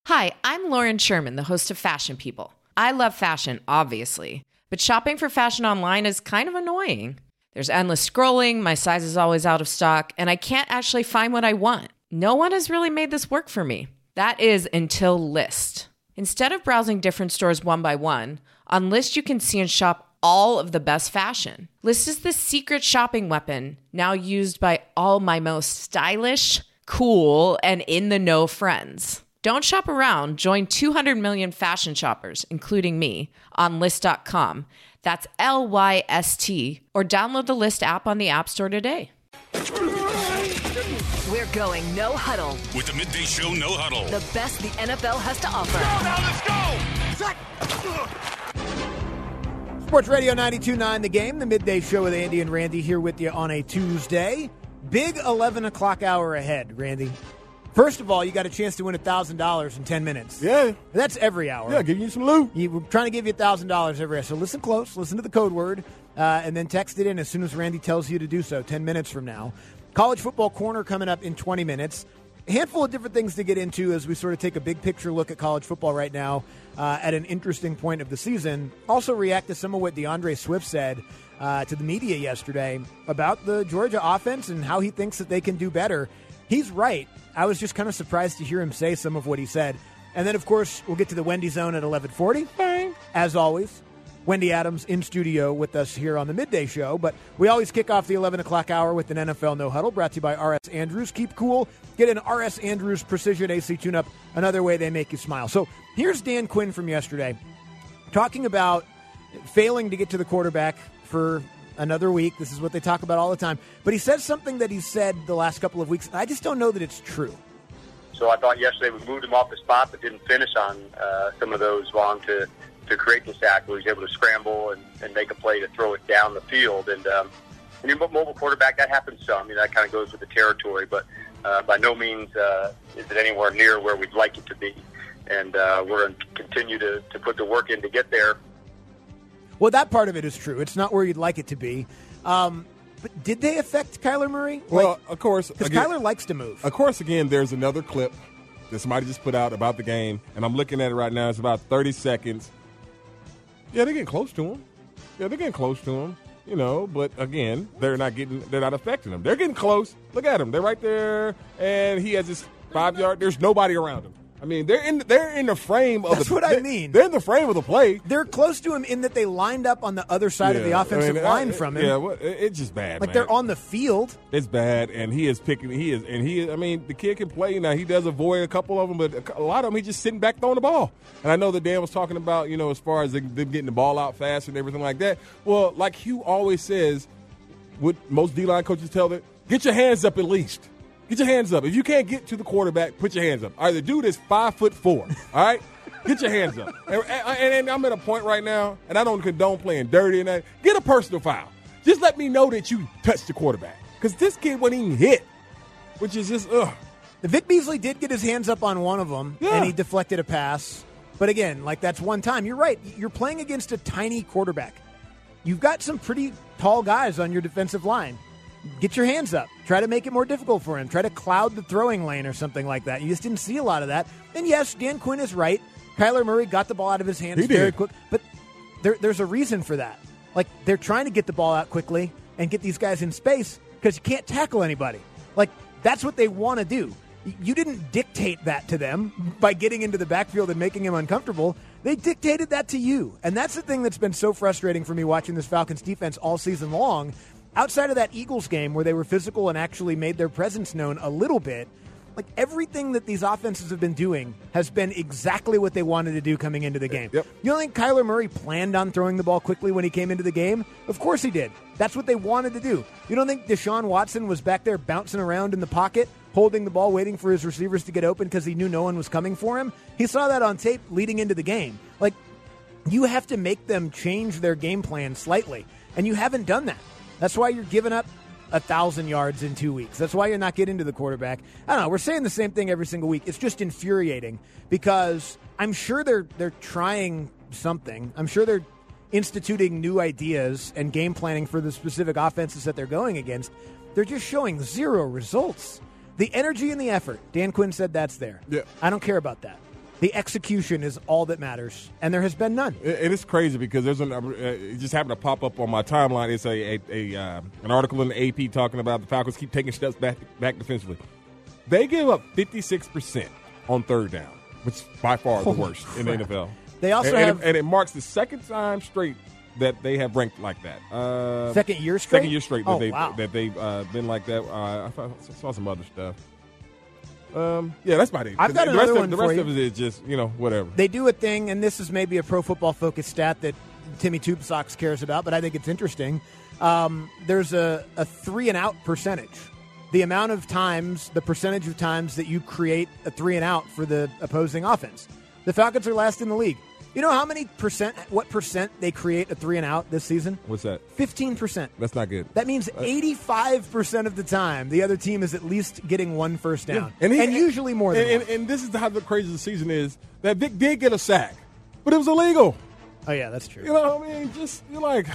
Hi, I'm Lauren Sherman, the host of Fashion People. I love fashion, obviously, but shopping for fashion online is kind of annoying. There's endless scrolling, my size is always out of stock, and I can't actually find what I want. No one has really made this work for me. That is until Lyst. Instead of browsing different stores one by one, on Lyst you can see and shop all of the best fashion. Lyst is the secret shopping weapon, now used by all my most stylish, cool, and in-the-know friends. Don't shop around. Join 200 million fashion shoppers, including me, on Lyst.com. That's Lyst, or download the Lyst app on the App Store today. We're going no huddle. With the Midday Show No Huddle. The best the NFL has to offer. Go now, let's go! Sports Radio 92.9 The Game, the Midday Show with Andy and Randy here with you on a Tuesday. Big 11 o'clock hour ahead, Randy. First of all, you got a chance to win $1,000 in 10 minutes. Yeah. That's every hour. Yeah, give you some loot. We're trying to give you $1,000 every hour. So listen close, listen to the code word, and then text it in as soon as Randy tells you to do so, 10 minutes from now. College Football Corner coming up in 20 minutes. A handful of different things to get into as we sort of take a big picture look at college football right now at an interesting point of the season. Also react to some of what DeAndre Swift said to the media yesterday about the Georgia offense and how he thinks that they can do better. He's right. I was just kind of surprised to hear him say some of what he said. And then, of course, we'll get to the Wendy Zone at 11:40. Bang. As always, Wendy Adams in studio with us here on the Midday Show. But we always kick off the 11 o'clock hour with an NFL No Huddle brought to you by R.S. Andrews. Keep cool. Get an R.S. Andrews Precision AC tune-up, another way they make you smile. So here's Dan Quinn from yesterday talking about failing to get to the quarterback for another week. This is what they talk about all the time. But he says something that he said the last couple of weeks. I just don't know that it's true. So I thought yesterday we moved him off the spot but didn't finish on some of those long to create the sack where he's able to scramble and make a play to throw it down the field. And when you're a mobile quarterback, that happens some. I mean, that kind of goes with the territory. But by no means is it anywhere near where we'd like it to be. And we're going to continue to put the work in to get there. Well, that part of it is true. It's not where you'd like it to be. But did they affect Kyler Murray? Well, of course. Because Kyler likes to move. Of course, again, there's another clip that somebody just put out about the game, and I'm looking at it right now. It's about 30 seconds. Yeah, they're getting close to him. You know, but again, they're not affecting him. They're getting close. Look at him. They're right there, and he has his 5-yard. There's nobody around him. I mean, they're in the frame of That's what I mean. They're in the frame of the play. They're close to him in that they lined up on the other side of the offensive line from him. Yeah, well, it's just bad. Like man. they're on the field. It's bad, and he is. I mean, the kid can play now. He does avoid a couple of them, but a lot of them he's just sitting back throwing the ball. And I know that Dan was talking about, you know, as far as them getting the ball out fast and everything like that. Well, like Hugh always says, what most D-line coaches tell them, get your hands up at least. Get your hands up. If you can't get to the quarterback, put your hands up. All right, the dude is 5'4", all right? Get your hands up. And I'm at a point right now, and I don't condone playing dirty and that. Get a personal foul. Just let me know that you touched the quarterback. Because this kid wasn't even hit, which is just, ugh. Vic Beasley did get his hands up on one of them, and he deflected a pass. But again, like that's one time. You're right. You're playing against a tiny quarterback. You've got some pretty tall guys on your defensive line. Get your hands up. Try to make it more difficult for him. Try to cloud the throwing lane or something like that. You just didn't see a lot of that. And yes, Dan Quinn is right. Kyler Murray got the ball out of his hands very quick. But there's a reason for that. Like, they're trying to get the ball out quickly and get these guys in space because you can't tackle anybody. Like, that's what they want to do. You didn't dictate that to them by getting into the backfield and making him uncomfortable. They dictated that to you. And that's the thing that's been so frustrating for me watching this Falcons defense all season long. Outside of that Eagles game where they were physical and actually made their presence known a little bit, like everything that these offenses have been doing has been exactly what they wanted to do coming into the game. Yep. You don't think Kyler Murray planned on throwing the ball quickly when he came into the game? Of course he did. That's what they wanted to do. You don't think Deshaun Watson was back there bouncing around in the pocket, holding the ball, waiting for his receivers to get open because he knew no one was coming for him? He saw that on tape leading into the game. Like, you have to make them change their game plan slightly, and you haven't done that. That's why you're giving up 1,000 yards in 2 weeks. That's why you're not getting to the quarterback. I don't know. We're saying the same thing every single week. It's just infuriating because I'm sure they're trying something. I'm sure they're instituting new ideas and game planning for the specific offenses that they're going against. They're just showing zero results. The energy and the effort, Dan Quinn said that's there. Yeah. I don't care about that. The execution is all that matters, and there has been none. It is crazy because there's it just happened to pop up on my timeline. It's an article in the AP talking about the Falcons keep taking steps back defensively. They give up 56% on third down, which is by far the worst in the NFL. They also and it marks the second time straight that they have ranked like that. Second year straight? Second year straight that they've been like that. I saw some other stuff. Yeah, that's about it. I've got another one the for rest you. of it is just, whatever. They do a thing, and this is maybe a Pro Football Focus stat that Timmy Tube Socks cares about, but I think it's interesting. There's a 3-and-out percentage. The amount of times, the percentage of times that you create a 3-and-out for the opposing offense. The Falcons are last in the league. You know what percent they create a 3-and-out this season? What's that? 15%. That's not good. That means 85% of the time the other team is at least getting one first down. Yeah. And usually more than one. And this is how the crazy the season is, that Vic did get a sack, but it was illegal. Oh, yeah, that's true. You know what I mean? Just, you're like,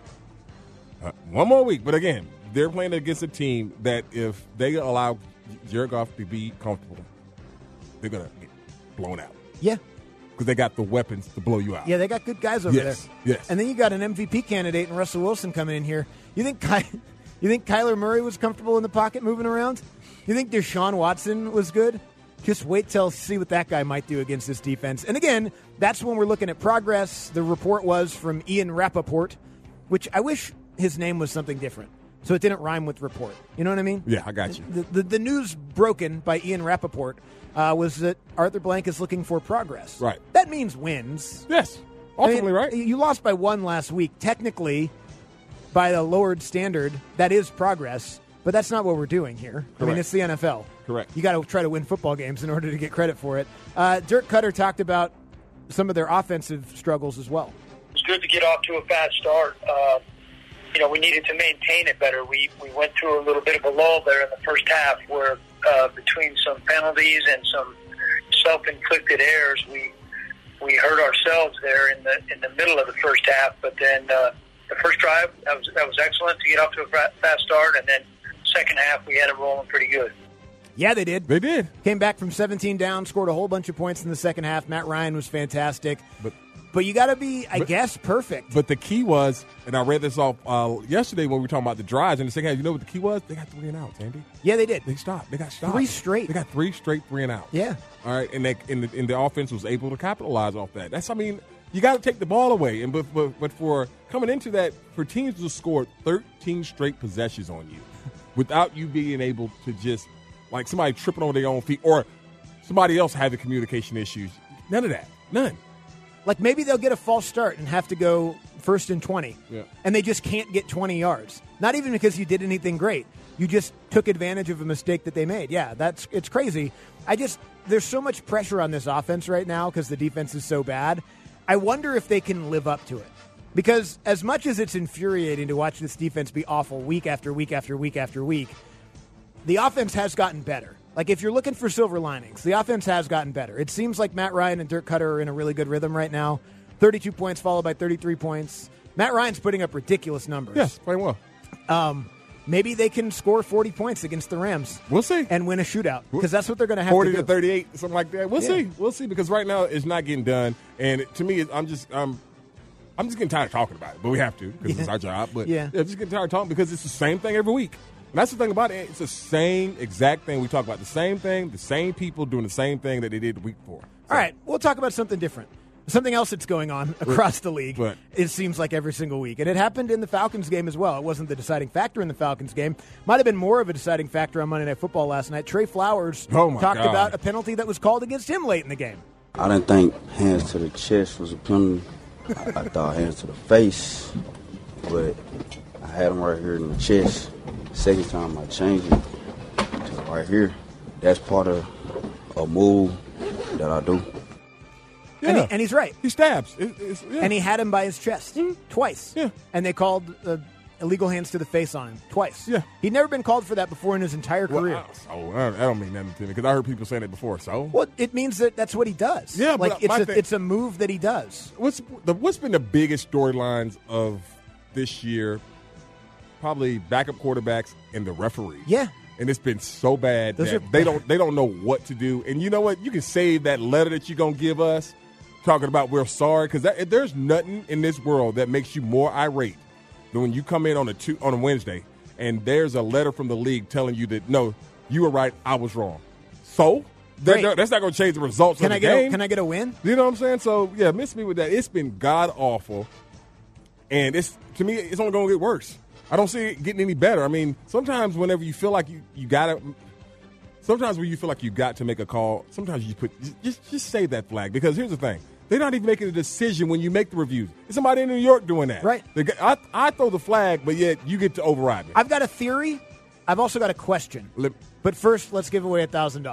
one more week. But again, they're playing against a team that if they allow Jared Goff to be comfortable, they're going to get blown out. Yeah. Because they got the weapons to blow you out. Yeah, they got good guys over there. Yes. And then you got an MVP candidate in Russell Wilson coming in here. You think Kyler Murray was comfortable in the pocket moving around? You think Deshaun Watson was good? Just wait till see what that guy might do against this defense. And again, that's when we're looking at progress. The report was from Ian Rappaport, which I wish his name was something different, so it didn't rhyme with report. You know what I mean? Yeah, I got you. The news broken by Ian Rappaport was that Arthur Blank is looking for progress. Right. That means wins. Yes. Ultimately, I mean, right? You lost by one last week. Technically, by the lowered standard, that is progress, but that's not what we're doing here. Correct. I mean, it's the NFL. Correct. You got to try to win football games in order to get credit for it. Dirk Cutter talked about some of their offensive struggles as well. It's good to get off to a fast start. We needed to maintain it better. We went through a little bit of a lull there in the first half where between some penalties and some self-inflicted errors, we hurt ourselves there in the middle of the first half. But then the first drive, that was excellent to get off to a fast start, and then second half we had it rolling pretty good. Yeah, they did. They did. Came back from 17 down, scored a whole bunch of points in the second half. Matt Ryan was fantastic. But you got to be, I guess, perfect. But the key was, and I read this off yesterday when we were talking about the drives in the second half, you know what the key was? They got 3-and-outs, Andy. Yeah, they did. They stopped. They got stopped. 3 straight. They got 3 straight 3-and-outs. Yeah. All right, and the offense was able to capitalize off that. You got to take the ball away. But for coming into that, for teams to score 13 straight possessions on you without you being able to just, like somebody tripping over their own feet or somebody else having communication issues, none of that. None. Like maybe they'll get a false start and have to go 1st and 20, and they just can't get 20 yards. Not even because you did anything great. You just took advantage of a mistake that they made. Yeah, it's crazy. There's so much pressure on this offense right now because the defense is so bad. I wonder if they can live up to it. Because as much as it's infuriating to watch this defense be awful week after week after week after week, the offense has gotten better. Like, if you're looking for silver linings, the offense has gotten better. It seems like Matt Ryan and Dirk Cutter are in a really good rhythm right now. 32 points followed by 33 points. Matt Ryan's putting up ridiculous numbers. Yes, playing well. Maybe they can score 40 points against the Rams. We'll see. And win a shootout, because that's what they're going to have 40 to do. 38, something like that. We'll see. We'll see, because right now it's not getting done. And to me, I'm just getting tired of talking about it. But we have to, because it's our job. But I'm just getting tired of talking because it's the same thing every week. And that's the thing about it. It's the same exact thing. We talk about the same thing, the same people doing the same thing that they did the week before. So. All right, we'll talk about something different. Something else that's going on across the league, But it seems like every single week. And it happened in the Falcons game as well. It wasn't the deciding factor in the Falcons game. Might have been more of a deciding factor on Monday Night Football last night. Trey Flowers talked about a penalty that was called against him late in the game. I didn't think hands to the chest was a penalty. I thought hands to the face, but I had him right here in the chest. Second time I changed it to right here. That's part of a move that I do. Yeah. And he's right. He stabs. And he had him by his chest twice. Yeah. And they called illegal hands to the face on him twice. Yeah. He'd never been called for that before in his entire career. That don't mean nothing to me, because I heard people saying it before. So well, it means that that's what he does. Yeah, like it's a move that he does. What's been the biggest storylines of this year? Probably backup quarterbacks and the referee. Yeah. and it's been so bad Those that are- they don't know what to do. And you know what? You can save that letter that you're gonna give us, talking about we're sorry, because there's nothing in this world that makes you more irate than when you come in on a Wednesday and there's a letter from the league telling you that no, you were right, I was wrong. So Great. that's not going to change the results of the game. Can I get a win? You know what I'm saying? So yeah, miss me with that. It's been god awful, and to me, it's only going to get worse. I don't see it getting any better. I mean, sometimes whenever you feel like you got to, sometimes when you feel like you got to make a call, sometimes you just save that flag, because here's the thing. They're not even making a decision when you make the reviews. It's somebody in New York doing that. Right. I throw the flag, but yet you get to override me. I've got a theory. I've also got a question. But first, let's give away $1,000.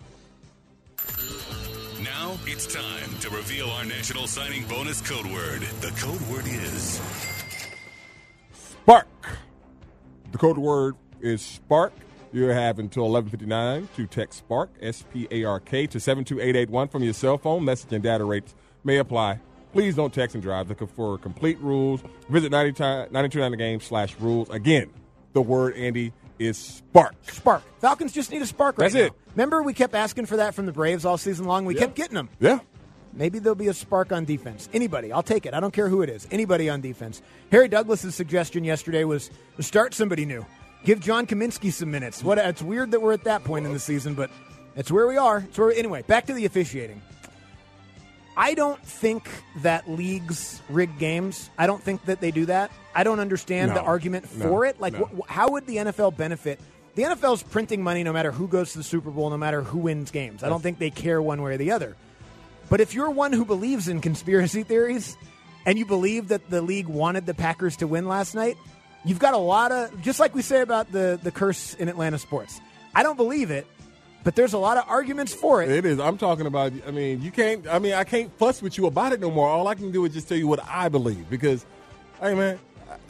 Now it's time to reveal our national signing bonus code word. The code word is Spark. The code word is Spark. You have until 11:59 to text Spark, S-P-A-R-K, to 72881 from your cell phone. Message and data rates may apply. Please don't text and drive. Looking for complete rules. Visit 929thegame/rules. Again, the word, Andy, is Spark. Spark. Falcons just need a spark right That's now. it. Remember, we kept asking for that from the Braves all season long. We kept getting them. Yeah. Maybe there'll be a spark on defense. Anybody. I'll take it. I don't care who it is. Anybody on defense. Harry Douglas's suggestion yesterday was to start somebody new. Give John Kaminsky some minutes. It's weird that we're at that point in the season, but it's where we are. Anyway, back to the officiating. I don't think that leagues rig games. I don't think that they do that. I don't understand the argument for it. How would the NFL benefit? The NFL's printing money no matter who goes to the Super Bowl, no matter who wins games. I don't think they care one way or the other. But if you're one who believes in conspiracy theories and you believe that the league wanted the Packers to win last night, you've got a lot of, just like we say about the curse in Atlanta sports. I don't believe it, but there's a lot of arguments for it. It is. I'm talking about, I can't fuss with you about it no more. All I can do is just tell you what I believe. Because, hey, man,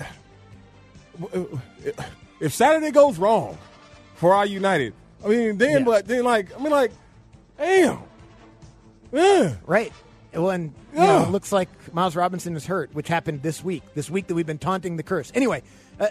if Saturday goes wrong for our United, damn. Right. Well, and it looks like Miles Robinson is hurt, which happened this week that we've been taunting the curse. Anyway,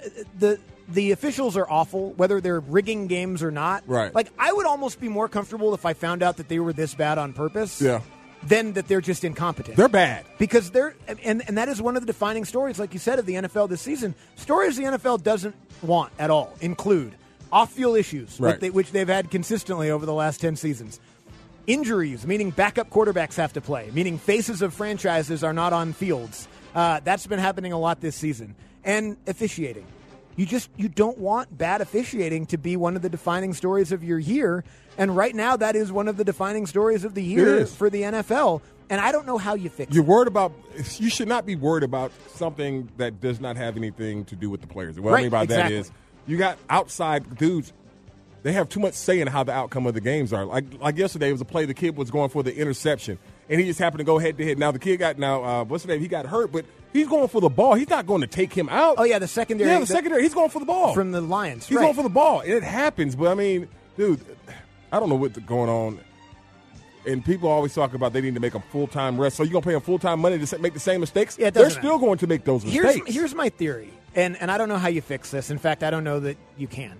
the officials are awful, whether they're rigging games or not. Right. Like, I would almost be more comfortable if I found out that they were this bad on purpose than that they're just incompetent. They're bad. Because and that is one of the defining stories, like you said, of the NFL this season. Stories the NFL doesn't want at all include off-field issues, which they've had consistently over the last 10 seasons. Injuries, meaning backup quarterbacks have to play, meaning faces of franchises are not on fields. That's been happening a lot this season. And officiating. You don't want bad officiating to be one of the defining stories of your year. And right now, that is one of the defining stories of the year for the NFL. And I don't know how you fix it. You should not be worried about something that does not have anything to do with the players. What I mean by that is you got outside dudes. They have too much say in how the outcome of the games are. Like yesterday, it was a play. The kid was going for the interception, and he just happened to go head to head. Now the kid what's the name? He got hurt, but he's going for the ball. He's not going to take him out. Oh yeah, the secondary. Yeah, the secondary. He's going for the ball from the Lions. He's going for the ball. It happens, but dude, I don't know what's going on. And people always talk about they need to make them full-time rest. So you're going to pay them full-time money to make the same mistakes? Yeah, they're still going to make those mistakes. Here's my theory, and I don't know how you fix this. In fact, I don't know that you can.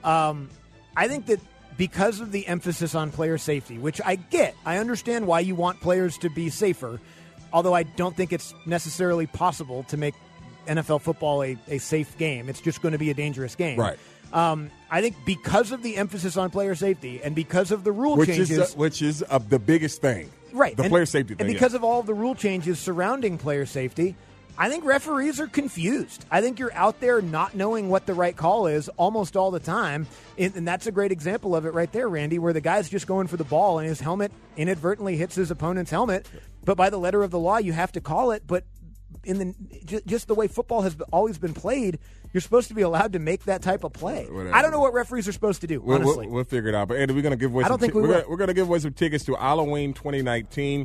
I think that because of the emphasis on player safety, which I get, I understand why you want players to be safer, although I don't think it's necessarily possible to make NFL football a safe game. It's just going to be a dangerous game. Right. I think because of the emphasis on player safety and because of the rule changes, which is the biggest thing, right? The player safety thing, and because of all of the rule changes surrounding player safety, I think referees are confused. I think you're out there not knowing what the right call is almost all the time, and that's a great example of it right there, Randy, where the guy's just going for the ball and his helmet inadvertently hits his opponent's helmet. But by the letter of the law, you have to call it. But just the way football has always been played, you're supposed to be allowed to make that type of play. Whatever. I don't know what referees are supposed to do, honestly. We'll figure it out. But Andy, we're going to give away. We're going to give away some tickets to Halloween 2019.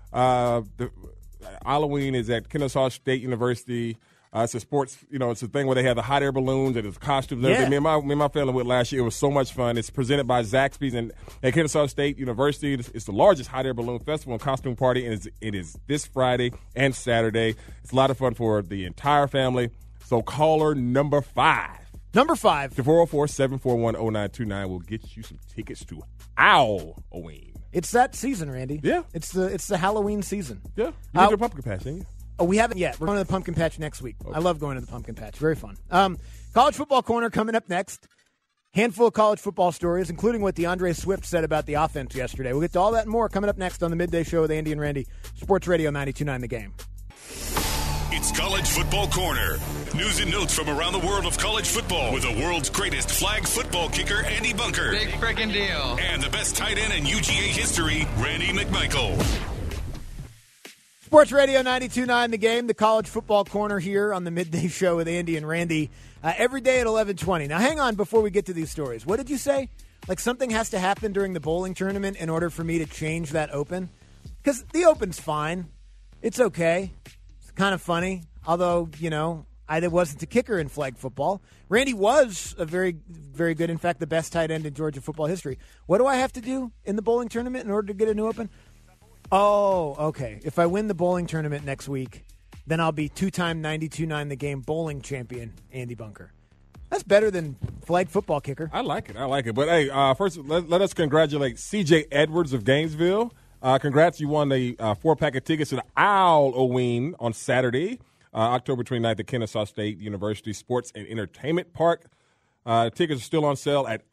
Halloween is at Kennesaw State University. It's a sports, it's a thing where they have the hot air balloons and it's costumes. Yeah. Me and my family went last year. It was so much fun. It's presented by Zaxby's and at Kennesaw State University. It's the largest hot air balloon festival and costume party, and it is this Friday and Saturday. It's a lot of fun for the entire family. So caller number 5 Number 5. The 404-741-0929 will get you some tickets to Halloween. It's that season, Randy. Yeah. It's the Halloween season. Yeah. You went to the pumpkin patch, didn't you? Oh, we haven't yet. We're going to the pumpkin patch next week. Okay. I love going to the pumpkin patch. Very fun. College football corner coming up next. Handful of college football stories, including what DeAndre Swift said about the offense yesterday. We'll get to all that and more coming up next on the Midday Show with Andy and Randy. Sports Radio 92.9 The Game. It's College Football Corner. News and notes from around the world of college football with the world's greatest flag football kicker, Andy Bunker. Big freaking deal. And the best tight end in UGA history, Randy McMichael. Sports Radio 92.9 The Game, the College Football Corner here on the Midday Show with Andy and Randy. Every day at 11:20. Now, hang on before we get to these stories. What did you say? Like something has to happen during the bowling tournament in order for me to change that open? Because the open's fine. It's okay. It's kind of funny. Although, I wasn't a kicker in flag football. Randy was a very, very good, in fact, the best tight end in Georgia football history. What do I have to do in the bowling tournament in order to get a new open? Oh, okay. If I win the bowling tournament next week, then I'll be two-time 92.9 The Game bowling champion, Andy Bunker. That's better than flag football kicker. I like it. But, hey, first, let us congratulate C.J. Edwards of Gainesville. Congrats, you won the 4-pack of tickets to the Halloween on Saturday, October 29th at Kennesaw State University Sports and Entertainment Park. Tickets are still on sale at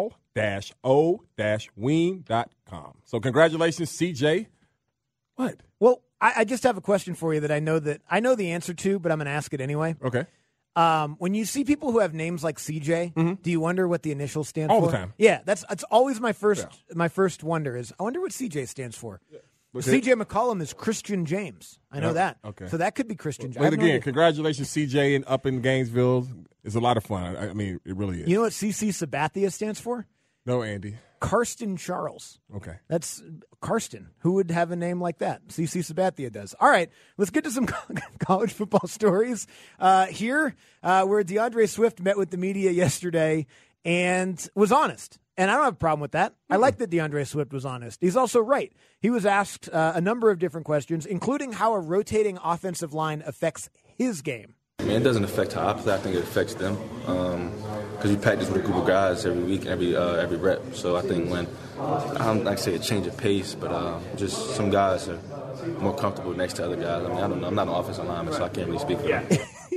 owl-o-ween.com. So congratulations, C.J. What? Well, I just have a question for you that I know the answer to, but I'm going to ask it anyway. Okay. When you see people who have names like CJ, do you wonder what the initials stand All for? the time. Yeah, that's always my first wonder is I wonder what CJ stands for. Yeah. CJ McCollum is Christian James. I know that. Okay. So that could be Christian James. But again, congratulations, CJ, and up in Gainesville. It's a lot of fun. I mean, it really is. You know what CC Sabathia stands for? No, Andy. Karsten Charles. Okay. That's Karsten. Who would have a name like that? CC Sabathia does. All right, let's get to some college football stories here where DeAndre Swift met with the media yesterday and was honest. And I don't have a problem with that. I like that DeAndre Swift was honest. He's also right. He was asked a number of different questions, including how a rotating offensive line affects his game. I mean, it doesn't affect how I play. I think it affects them because we practice with a group of guys every week, every rep. So I think when I don't like to say a change of pace, but just some guys are more comfortable next to other guys. I mean, I don't know. I'm not an offensive lineman, so I can't really speak for them.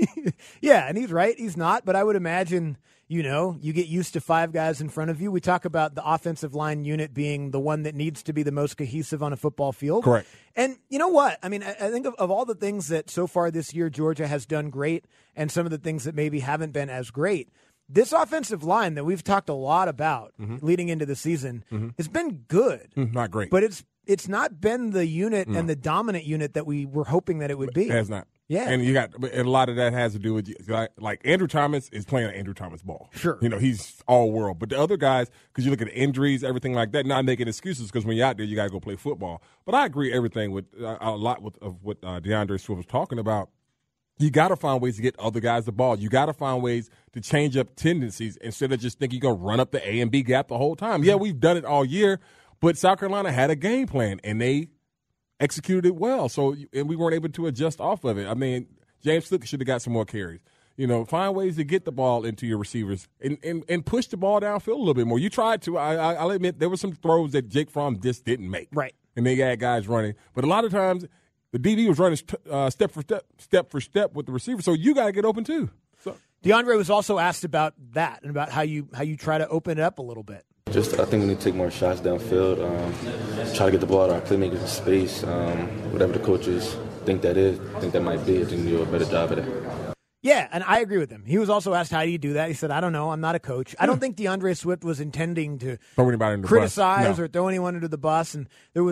Yeah, and he's right. He's not, but I would imagine, you get used to 5 guys in front of you. We talk about the offensive line unit being the one that needs to be the most cohesive on a football field. Correct. And you know what? I mean, I think of all the things that so far this year Georgia has done great and some of the things that maybe haven't been as great, this offensive line that we've talked a lot about leading into the season has been good. Not great. But it's not been the unit and the dominant unit that we were hoping that it would be. It has not. Yeah. And a lot of that has to do with, like Andrew Thomas is playing Andrew Thomas ball. Sure. He's all world. But the other guys, because you look at injuries, everything like that, not making excuses because when you're out there, you got to go play football. But I agree everything with a lot of what DeAndre Swift was talking about. You got to find ways to get other guys the ball. You got to find ways to change up tendencies instead of just thinking you're going to run up the A and B gap the whole time. Yeah, we've done it all year, but South Carolina had a game plan, and they executed it well. And we weren't able to adjust off of it. I mean, James Slick should have got some more carries. Find ways to get the ball into your receivers and push the ball downfield a little bit more. You tried to. I'll admit there were some throws that Jake Fromm just didn't make. Right. And they had guys running. But a lot of times the DB was running step for step with the receiver. So you got to get open too. So DeAndre was also asked about that and about how you try to open it up a little bit. I think we need to take more shots downfield, try to get the ball to our playmakers in space, whatever the coaches think that might be. I think we do a better job of it. Yeah, and I agree with him. He was also asked, how do you do that? He said, I don't know. I'm not a coach. I don't think DeAndre Swift was intending to criticize or throw anyone under the bus. And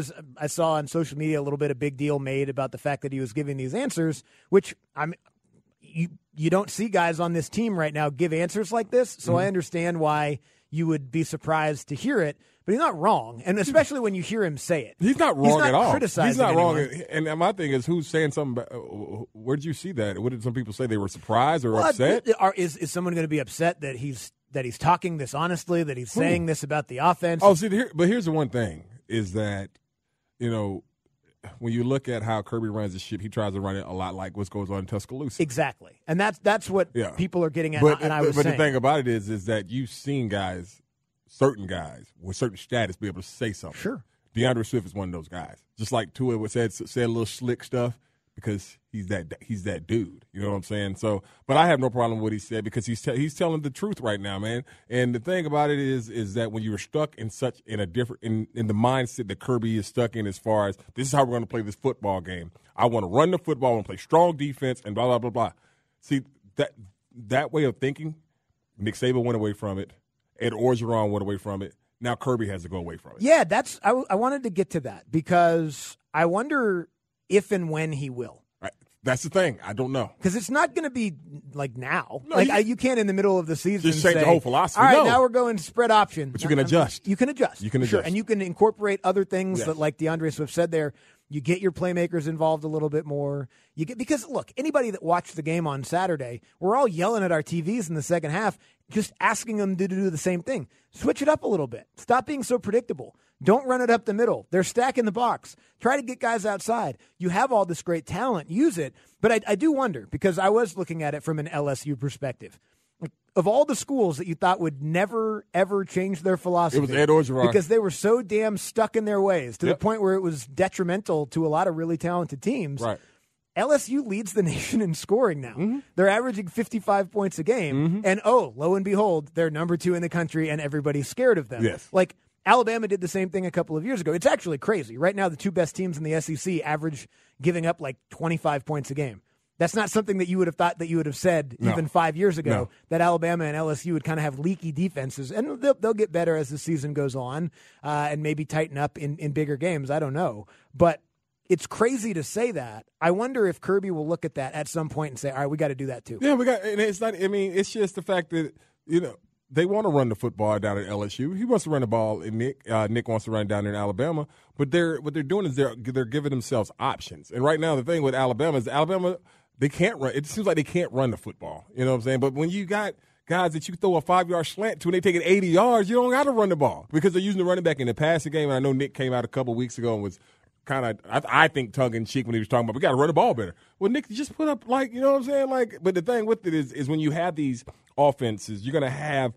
I saw on social media a little bit of big deal made about the fact that he was giving these answers, which you don't see guys on this team right now give answers like this. So I understand why you would be surprisd to hear it, but he's not wrong. And especially when you hear him say it. He's not wrong at all. He's not anyone. wrong. And my thing is, who's saying something? Where did you see that? What did some people say? They were surprised or upset? Is someone going to be upset that he's talking this honestly, that he's saying this about the offense? Oh, see, but here's the one thing is that, when you look at how Kirby runs the ship, he tries to run it a lot like what goes on in Tuscaloosa. Exactly, and that's what people are getting at. But the thing about it is that you've seen certain guys with certain status be able to say something. Sure, DeAndre Swift is one of those guys. Just like Tua said a little slick stuff because he's that dude. You know what I'm saying? So, but I have no problem with what he said because he's telling the truth right now, man. And the thing about it is that when you're stuck in the mindset that Kirby is stuck in, as far as this is how we're going to play this football game. I want to run the football, I want to play strong defense, and blah blah blah blah. See that way of thinking, Nick Saban went away from it. Ed Orgeron went away from it. Now Kirby has to go away from it. Yeah, I wanted to get to that because I wonder if and when he will. That's the thing. I don't know. Because it's not going to be like now. No, you can't in the middle of the season just change the whole philosophy. All right, now we're going spread option. But you can adjust. You can adjust. Sure, and you can incorporate other things Yes. that, like DeAndre Swift said there, you get your playmakers involved a little bit more. Because, look, anybody that watched the game on Saturday, we're all yelling at our TVs in the second half, just asking them to do the same thing. Switch it up a little bit. Stop being so predictable. Don't run it up the middle. They're stacking the box. Try to get guys outside. You have all this great talent. Use it. But I do wonder, because I was looking at it from an LSU perspective. Of all the schools that you thought would never, ever change their philosophy. It was Ed Orgeron. Because they were so damn stuck in their ways to the point where it was detrimental to a lot of really talented teams. Right. LSU leads the nation in scoring now. Mm-hmm. They're averaging 55 points a game. And, lo and behold, they're number 2 in the country, and everybody's scared of them. Yes. Like, Alabama did the same thing a couple of years ago. It's actually crazy. Right now, the 2 best teams in the SEC average giving up like 25 points a game. That's not something that you would have thought that you would have said even 5 years ago, that Alabama and LSU would kind of have leaky defenses. And they'll get better as the season goes on and maybe tighten up in bigger games. I don't know. But it's crazy to say that. I wonder if Kirby will look at that at some point and say, all right, we got to do that too. Yeah, and it's not, I mean, it's just the fact that, they want to run the football down at LSU. He wants to run the ball, and Nick wants to run down there in Alabama. But what they're doing is they're giving themselves options. And right now, the thing with Alabama is they can't run. It seems like they can't run the football. You know what I'm saying? But when you got guys that you throw a 5-yard slant to and they take it 80 yards, you don't got to run the ball because they're using the running back in the passing game. And I know Nick came out a couple weeks ago and was kind of, I think, tongue-in-cheek when he was talking about, we got to run the ball better. Well, Nick, just put up, you know what I'm saying? But the thing with it is when you have these offenses, you're going to have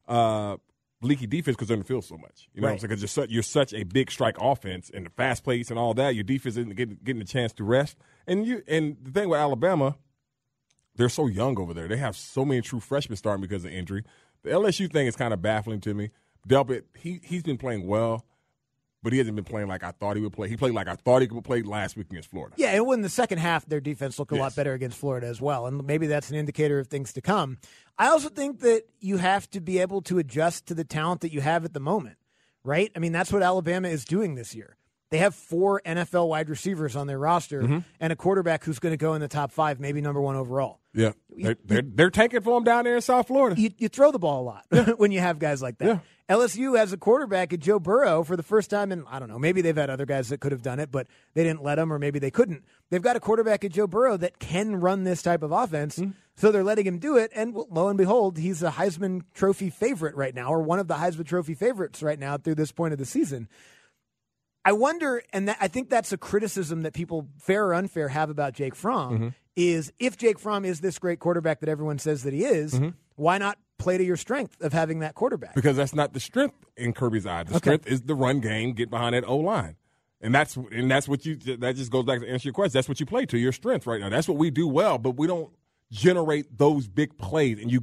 leaky defense because they're in the field so much. You know what I'm saying? Because you're such a big strike offense and the fast pace and all that, your defense isn't getting a chance to rest. And the thing with Alabama, they're so young over there. They have so many true freshmen starting because of injury. The LSU thing is kind of baffling to me. Delpit, he's been playing well, but he hasn't been playing like I thought he would play. He played like I thought he would play last week against Florida. Yeah, and in the second half, their defense looked a lot better against Florida as well, and maybe that's an indicator of things to come. I also think that you have to be able to adjust to the talent that you have at the moment, right? I mean, that's what Alabama is doing this year. They have 4 NFL wide receivers on their roster and a quarterback who's going to go in the top 5, maybe number 1 overall. Yeah, they're tanking for him down there in South Florida. You throw the ball a lot when you have guys like that. Yeah. LSU has a quarterback at Joe Burrow for the first time in, I don't know, maybe they've had other guys that could have done it, but they didn't let him, or maybe they couldn't. They've got a quarterback at Joe Burrow that can run this type of offense, so they're letting him do it, and lo and behold, he's a Heisman Trophy favorite right now, or one of the Heisman Trophy favorites right now through this point of the season. I wonder, and I think that's a criticism that people, fair or unfair, have about Jake Fromm, is if Jake Fromm is this great quarterback that everyone says that he is, why not play to your strength of having that quarterback? Because that's not the strength in Kirby's eye. The strength is the run game, get behind that O-line. And that's what that just goes back to answer your question. That's what you play to, your strength right now. That's what we do well, but we don't generate those big plays. And you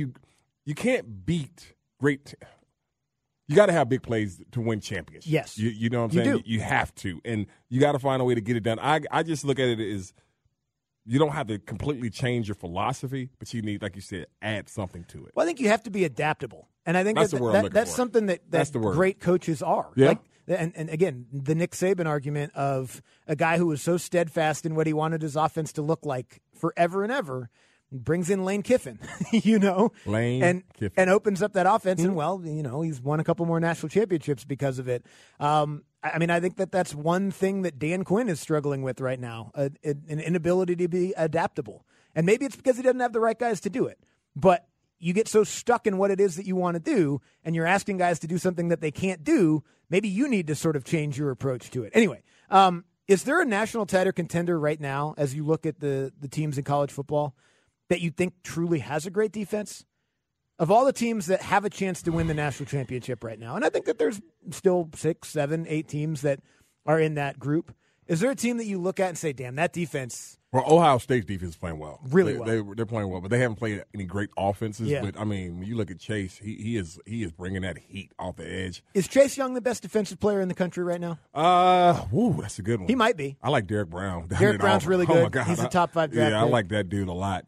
can't beat great you got to have big plays to win championships. Yes. You know what I'm saying? You have to. And you got to find a way to get it done. I just look at it as you don't have to completely change your philosophy, but you need, like you said, add something to it. Well, I think you have to be adaptable. And I think that's something that great coaches are. Yeah. And again, the Nick Saban argument of a guy who was so steadfast in what he wanted his offense to look like forever and ever brings in Lane Kiffin, Kiffin. And opens up that offense. And, he's won a couple more national championships because of it. I think that's one thing that Dan Quinn is struggling with right now, an inability to be adaptable. And maybe it's because he doesn't have the right guys to do it. But you get so stuck in what it is that you want to do, and you're asking guys to do something that they can't do, maybe you need to sort of change your approach to it. Anyway, Is there a national title contender right now, as you look at the teams in college football, that you think truly has a great defense? Of all the teams that have a chance to win the national championship right now, and I think that there's still 6, 7, 8 teams that are in that group, is there a team that you look at and say, damn, that defense? Well, Ohio State's defense is playing well. Really well. They're playing well, but they haven't played any great offenses. Yeah. But, I mean, when you look at Chase, he is bringing that heat off the edge. Is Chase Young the best defensive player in the country right now? That's a good one. He might be. I like Derek Brown. Derek Brown's really good. Oh, my God. He's a top 5 draft Yeah, I pick. like that dude a lot.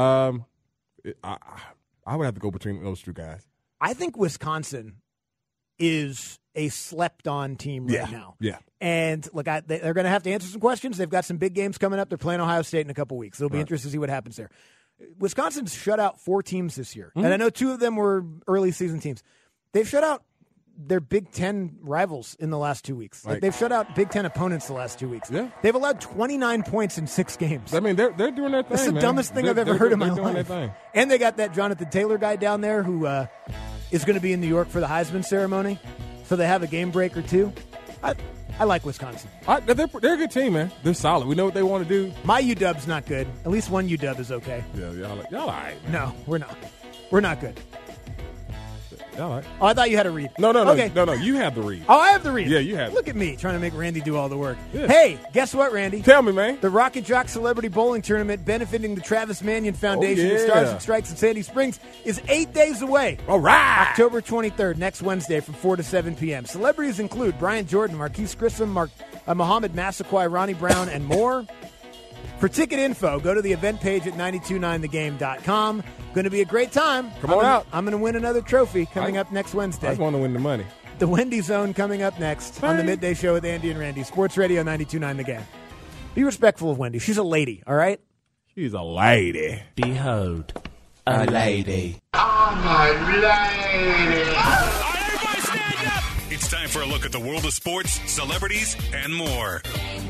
I would have to go between those two guys. I think Wisconsin is a slept-on team right now. Yeah. And, look, they're going to have to answer some questions. They've got some big games coming up. They're playing Ohio State in a couple weeks. It'll be interesting to see what happens there. Wisconsin's shut out 4 teams this year. And I know 2 of them were early season teams. They've shut out their Big Ten rivals in the last 2 weeks. Like they've shut out Big Ten opponents the last 2 weeks. Yeah. They've allowed 29 points in 6 games. I mean, they're doing their thing. That's the man. dumbest thing I've ever heard in my doing life. Their thing. And they got that Jonathan Taylor guy down there who is going to be in New York for the Heisman ceremony. So they have a game break or 2. I like Wisconsin. They're a good team, man. They're solid. We know what they want to do. My UW's not good. At least one UW is okay. Yeah, y'all all right. Man. No, we're not. We're not good. All right. Oh, I thought you had a read. No. Okay. No. You have the read. Oh, I have the read. Yeah, you have it. Look at me trying to make Randy do all the work. Yeah. Hey, guess what, Randy? Tell me, man. The Rocket Jock Celebrity Bowling Tournament benefiting the Travis Manion Foundation Oh, yeah. of Stars and Strikes in Sandy Springs is 8 days away. All right. October 23rd, next Wednesday from 4 to 7 p.m. Celebrities include Brian Jordan, Marquise Grissom, Muhammad Massaquoi, Ronnie Brown, and more. For ticket info, go to the event page at 929thegame.com. Going to be a great time. Come on out. I'm going to win another trophy coming up next Wednesday. I just want to win the money. The Wendy Zone coming up next on the Midday Show with Andy and Randy. Sports Radio 92.9 The Game. Be respectful of Wendy. She's a lady, all right? She's a lady. Behold, a lady. It's time for a look at the world of sports, celebrities, and more.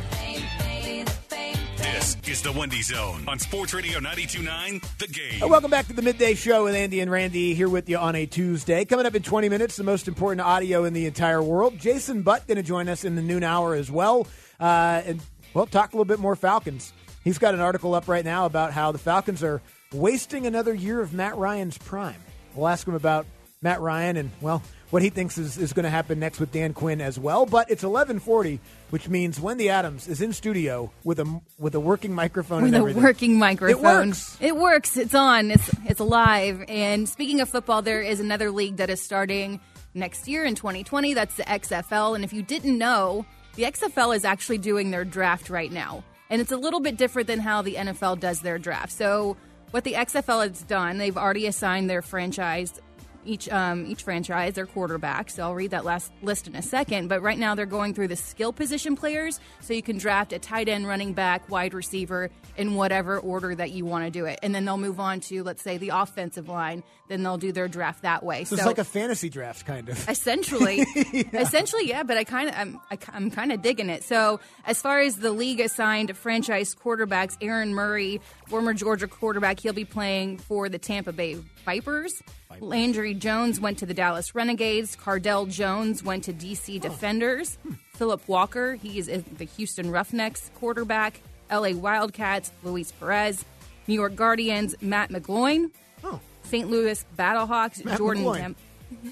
This is the Wendy Zone on Sports Radio 92.9 The Game. Welcome back to the Midday Show with Andy and Randy here with you on a Tuesday. Coming up in 20 minutes, the most important audio in the entire world. Jason Butt going to join us in the noon hour as well. And talk a little bit more Falcons. He's got an article up right now about how the Falcons are wasting another year of Matt Ryan's prime. We'll ask him about Matt Ryan and, what he thinks is going to happen next with Dan Quinn as well. But it's 11:40, which means Wendy Adams is in studio with a working microphone and everything. With a working microphone. It works. It works. It's on. It's alive. And speaking of football, there is another league that is starting next year in 2020. That's the XFL. And if you didn't know, the XFL is actually doing their draft right now. And it's a little bit different than how the NFL does their draft. So what the XFL has done, they've already assigned their franchise, each franchise, their quarterback. So I'll read that last list in a second. But right now they're going through the skill position players. So you can draft a tight end, running back, wide receiver in whatever order that you want to do it. And then they'll move on to, let's say, the offensive line. Then they'll do their draft that way. So it's like a fantasy draft, kind of. Essentially. Essentially, yeah, but I'm kind of digging it. So as far as the league assigned franchise quarterbacks, Aaron Murray, former Georgia quarterback, he'll be playing for the Tampa Bay Vipers. Landry Jones went to the Dallas Renegades. Cardell Jones went to D.C. Defenders. Philip Walker, he is the Houston Roughnecks quarterback. L.A. Wildcats, Luis Perez. New York Guardians, Matt McGloin. St. Louis Battlehawks, Matt Jordan McGloin. Kemp.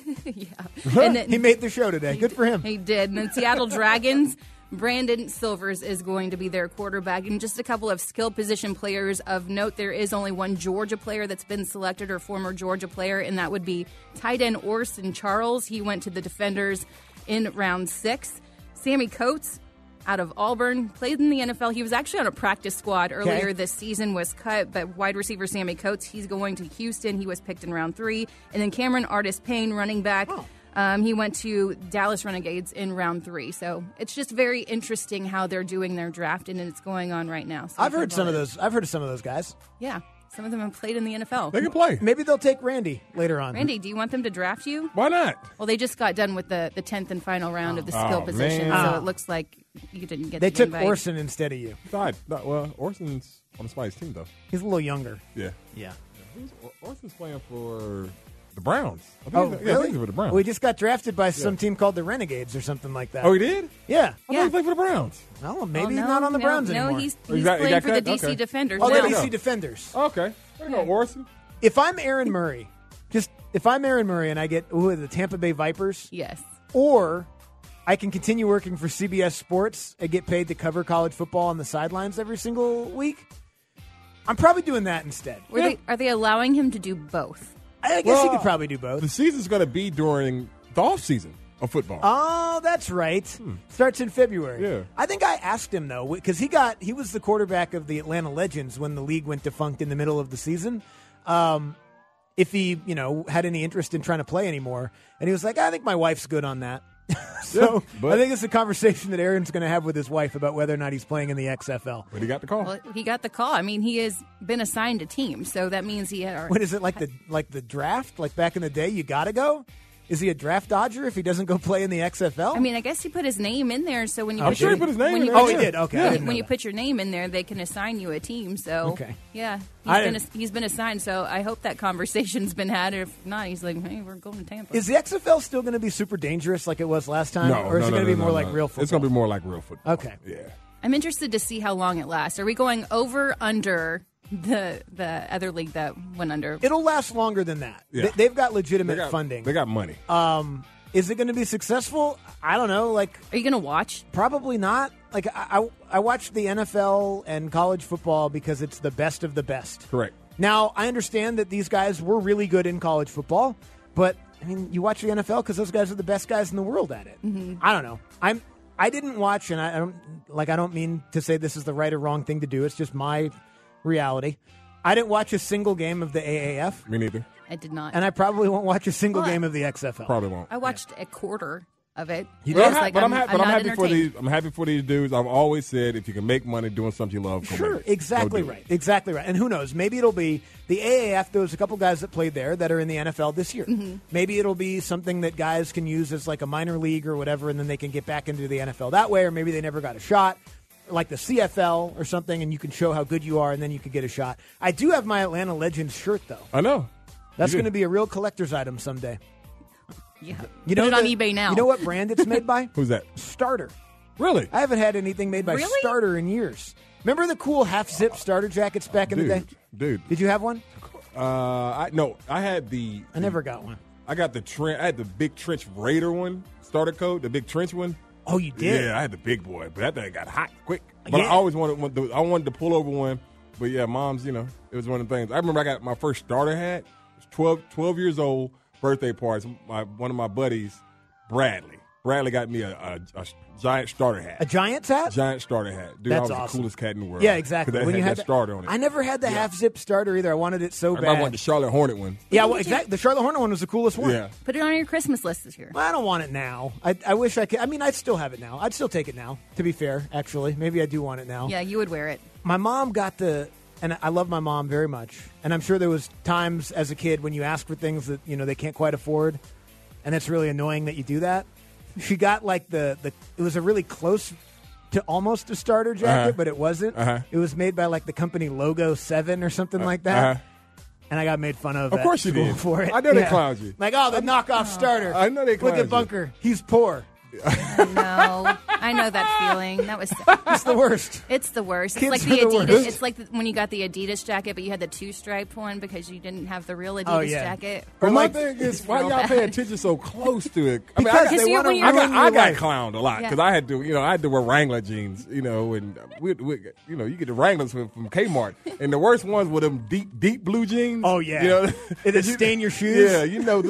Yeah. And then, he made the show today. Good for him. He did. And then Seattle Dragons, Brandon Silvers is going to be their quarterback. And just a couple of skill position players of note, there is only one Georgia player that's been selected, or former Georgia player, and that would be tight end Orson Charles. He went to the Defenders in round 6. Sammy Coates, out of Auburn, played in the NFL. He was actually on a practice squad earlier this season, was cut, but wide receiver Sammy Coates, he's going to Houston. He was picked in round 3. And then Cameron Artis-Payne, running back, he went to Dallas Renegades in round 3. So it's just very interesting how they're doing their draft, and it's going on right now. So I've heard of some of those guys. Yeah. Some of them have played in the NFL. They can play. Maybe they'll take Randy later on. Randy, do you want them to draft you? Why not? Well, they just got done with the 10th and final round of the skill position, man. so it looks like you didn't get They the took invite. Orson instead of you. Well, Orson's on the Spice team, though. He's a little younger. Yeah. Yeah. Orson's playing for the Browns. I think Oh, I think really? he's with the Browns. Well, he just got drafted by some team called the Renegades or something like that. Oh, he did? Yeah. I thought he played for the Browns. Well, maybe no, he's not on the no, Browns no, anymore. he's He got playing for the cut? DC Okay. Defenders Oh, now. the DC Defenders. Okay. There you go, Orson. If I'm Aaron Murray, if I'm Aaron Murray and I get the Tampa Bay Vipers, Yes. or I can continue working for CBS Sports and get paid to cover college football on the sidelines every single week, I'm probably doing that instead. Are they allowing him to do both? I guess he could probably do both. The season's going to be during the off season of football. Oh, that's right. Starts in February. Yeah. I think I asked him though, because he was the quarterback of the Atlanta Legends when the league went defunct in the middle of the season. If he, had any interest in trying to play anymore, and he was like, "I think my wife's good on that." So but- I think it's a conversation that Aaron's going to have with his wife about whether or not he's playing in the XFL. But he got the call. Well, he got the call. I mean, he has been assigned a team, so that means he had. What is it like the draft? Like back in the day, you got to go. Is he a draft dodger if he doesn't go play in the XFL? I mean, I guess he put his name in there, so when you I'm put sure your, he put his name when in you there. put Oh, your- he did? Okay, I yeah, didn't know when you that. put your name in there, they can assign you a team. So Okay. yeah, I he's been assigned. So I hope that conversation's been had. If not, he's like, hey, we're going to Tampa. Is the XFL still going to be super dangerous like it was last time, or is it going to be more like real football? It's going to be more like real football. Okay. Yeah. I'm interested to see how long it lasts. Are we going over under the other league that went under? It'll last longer than that. Yeah. They've got legitimate funding. They got money. Is it going to be successful? I don't know. Like, are you going to watch? Probably not. Like, I watch the NFL and college football because it's the best of the best. Correct. Now, I understand that these guys were really good in college football, but I mean, you watch the NFL because those guys are the best guys in the world at it. Mm-hmm. I don't know. I didn't watch, and I don't mean to say this is the right or wrong thing to do. It's just my reality. I didn't watch a single game of the AAF. Me neither. I did not. And I probably won't watch a single game of the XFL. Probably won't. I watched a quarter of it. You But did? I was like, I'm not happy for entertained. these. I'm happy for these dudes. I've always said if you can make money doing something you love, go Sure, make it. exactly Go do right. it. Exactly right. And who knows? Maybe it'll be the AAF. There was a couple guys that played there that are in the NFL this year. Mm-hmm. Maybe it'll be something that guys can use as like a minor league or whatever, and then they can get back into the NFL that way, or maybe they never got a shot. Like the CFL or something, and you can show how good you are, and then you can get a shot. I do have my Atlanta Legends shirt, though. I know. That's You going do. to be a real collector's item someday. Yeah. You know Put it on the- eBay now. You know what brand it's made by? Who's that? Starter. Really? I haven't had anything made by Really? Starter in years. Remember the cool half-zip starter jackets back in the day? Dude. Did you have one? I had the. I never got one. I got the I had the big trench Raider one, starter coat, the big trench one. Oh, you did? Yeah, I had the big boy, but that thing got hot quick. But Yeah. I always wanted. I wanted to pull over one, but yeah, mom's. It was one of the things. I remember I got my first starter hat. It was 12 years old, birthday party. One of my buddies, Bradley. Bradley got me a giant starter hat. A Giants hat? Giant starter hat. Dude, I That's was awesome. the coolest cat in the world. Yeah, exactly. 'Cause When that you had had that starter on it. I never had the half-zip starter either. I wanted it so I bad. wanted the Charlotte Hornet one. Yeah, well, exactly. The Charlotte Hornet one was the coolest one. Yeah. Put it on your Christmas list this year. Well, I don't want it now. I wish I could. I mean, I'd still have it now. I'd still take it now, to be fair, actually. Maybe I do want it now. Yeah, you would wear it. My mom got and I love my mom very much. And I'm sure there was times as a kid when you ask for things that, they can't quite afford. And it's really annoying that you do that. She got like it was a really close to almost a starter jacket, but it wasn't. It was made by like the company Logo 7 or something like that. And I got made fun of. Of course you at school did. for it. I know they clowned you. Like, oh, the knockoff starter. I know they Look clowned at you. Bunker. He's poor. No, I know that feeling. That was. It's the worst. It's the worst. Kids It's like are the the Adidas. worst. It's like when you got the Adidas jacket, but you had the two-striped one because you didn't have the real Adidas Oh, yeah. jacket. But Or my like- thing is, why real y'all bad. pay attention so close to it? I Because I they you're- want to when you're- ruin I your got life. clowned a lot because Yeah. I had to wear Wrangler jeans, and we you get the Wranglers from Kmart, and the worst ones were them deep blue jeans. Oh, yeah. It'll stain your shoes. Yeah,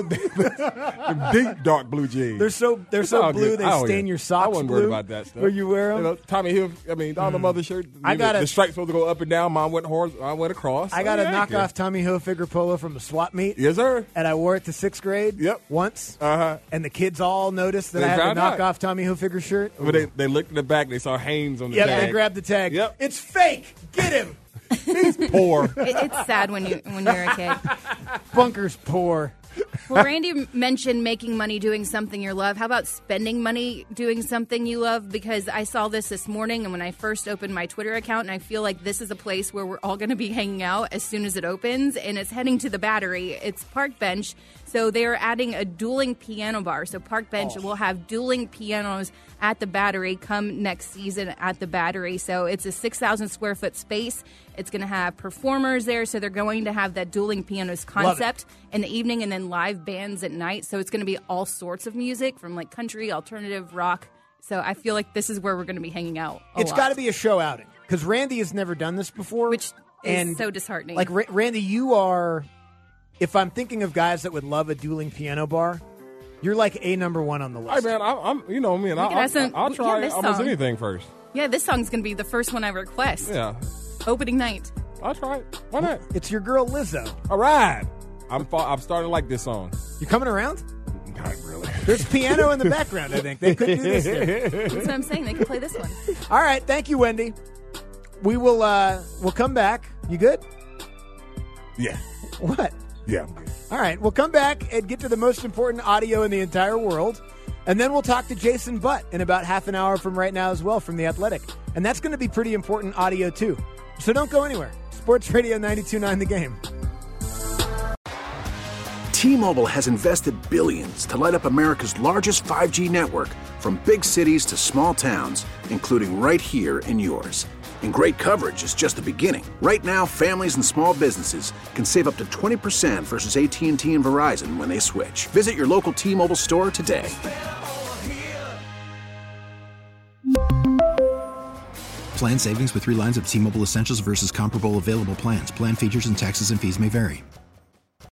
the deep dark blue jeans. They're so It's all blue good. they Oh, stain yeah. your socks I wasn't blue. worried about that stuff. Where you wear them. Tommy Hill. All the mother shirts. I got the stripes supposed to go up and down. Mine went I went across. I got a yeah, knockoff Tommy Hilfiger polo from a swap meet. Yes, sir. And I wore it to 6th grade. Yep. Once. Uh-huh. And the kids all noticed that They I had found the out. knockoff Tommy Hilfiger shirt. But they looked in the back. They saw Hanes on the Yep, tag. they grabbed the tag. Yep. It's fake. Get him. He's poor. It's sad when you're a kid. Bunker's poor. Well, Randy mentioned making money doing something you love. How about spending money doing something you love? Because I saw this morning, and when I first opened my Twitter account, and I feel like this is a place where we're all going to be hanging out as soon as it opens, and it's heading to the Battery. It's Park Bench. So they're adding a dueling piano bar. So Park Bench will have dueling pianos at the Battery come next season at the Battery. So it's a 6,000 square foot space. It's going to have performers there. So they're going to have that dueling pianos concept in the evening and then live bands at night. So it's going to be all sorts of music from like country, alternative, rock. So I feel like this is where we're going to be hanging out. It's got to be a show outing because Randy has never done this before. Which is so disheartening. Like, Randy, you are, if I'm thinking of guys that would love a dueling piano bar, you're like a number one on the list. Hey, man, I'm you know me, and I'll try almost anything first. Yeah, this song's going to be the first one I request. Yeah. Opening night. I'll try it. Why not? It's your girl Lizzo. All right. I'm starting to like this song. You coming around? Not really. There's piano in the background, I think. They could do this here. That's what I'm saying. They could play this one. All right. Thank you, Wendy. We'll come back. You good? Yeah. What? Yeah, I'm good. All right. We'll come back and get to the most important audio in the entire world. And then we'll talk to Jason Butt in about half an hour from right now as well from The Athletic. And that's going to be pretty important audio, too. So don't go anywhere. Sports Radio 92.9 The Game. T-Mobile has invested billions to light up America's largest 5G network, from big cities to small towns, including right here in yours. And great coverage is just the beginning. Right now, families and small businesses can save up to 20% versus AT&T and Verizon when they switch. Visit your local T-Mobile store today. Plan savings with 3 lines of T-Mobile Essentials versus comparable available plans. Plan features and taxes and fees may vary.